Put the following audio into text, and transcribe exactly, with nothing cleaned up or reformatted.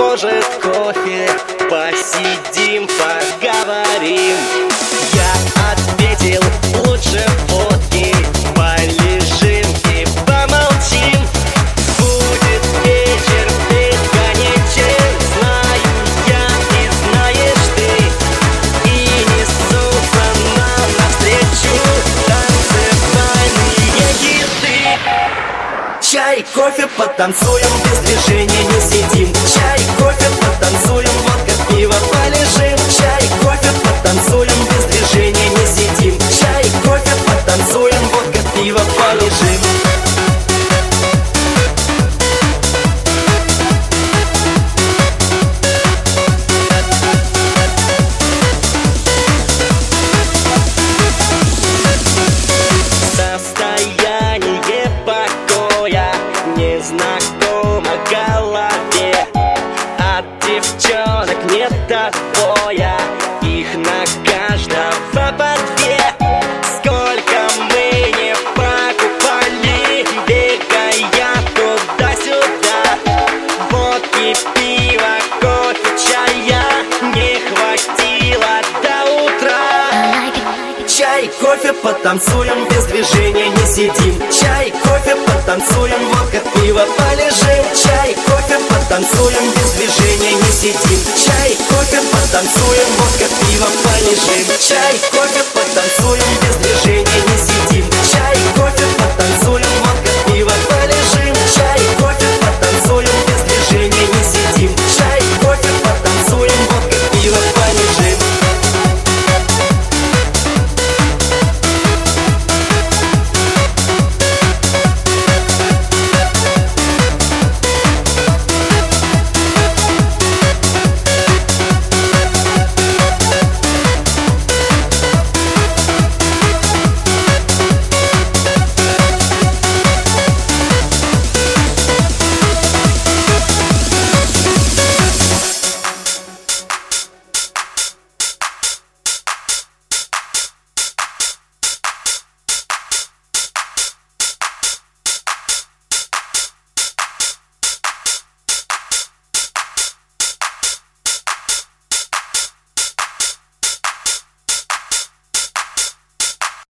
может, кофе? Посидим, поговорим. Я ответил: лучше водки. Полежим и помолчим. Будет вечер бесконечен. Знаю я и знаешь ты. И несутся нам навстречу танцевальные хиты. Чай, кофе, потанцуем, без движения не сидим. Чай, кофе, потанцуем, водка, пиво, полежим. Чай, кофе, потанцуем, без движения не сидим. Чай, кофе, потанцуем, водка, пиво, полежим. Состояние покоя незнакомо голове. От девчонок нет отбоя, их на каждого по две. Сколько мы не покупали, бегая туда-сюда. Водки, пива, кофе, чая не хватило до утра. Чай, кофе, потанцуем, без движения не сидим. Чай, кофе, потанцуем, водка, пиво, полежим. Чай, кофе, потанцуем, без движения не сидим. Чай, кофе, потанцуем, водка, пиво, полежим. Чай, кофе, потанцуем, без движения не сидим.